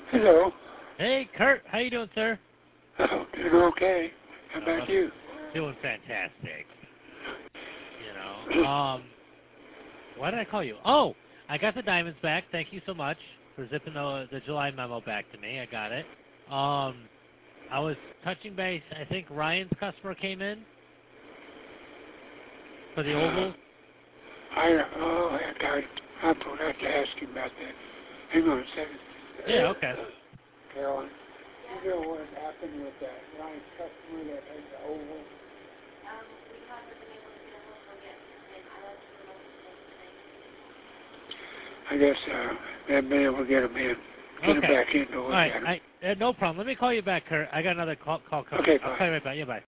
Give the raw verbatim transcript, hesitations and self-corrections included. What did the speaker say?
Hello. Hey, Kurt. How you doing, sir? Oh, doing okay. How about Uh, you? Doing fantastic. You know. Um, why did I call you? Oh, I got the diamonds back. Thank you so much for zipping the the July memo back to me. I got it. Um, I was touching base. I think Ryan's customer came in for the ovals. Uh, I oh, I, I, I forgot to ask you about that. Hang on a second. Yeah. Okay. Carolyn, you know what happened with that Ryan's customer that had the oval? Um, we haven't been able to get a hold of them yet, and I left them a message I today. guess uh, they've been able to get them in. Get Okay. them back in to look All right. at them. I, uh, no problem. Let me call you back, Kurt. I got another call, call coming. Okay, I'll bye. call you right back. Yeah, bye.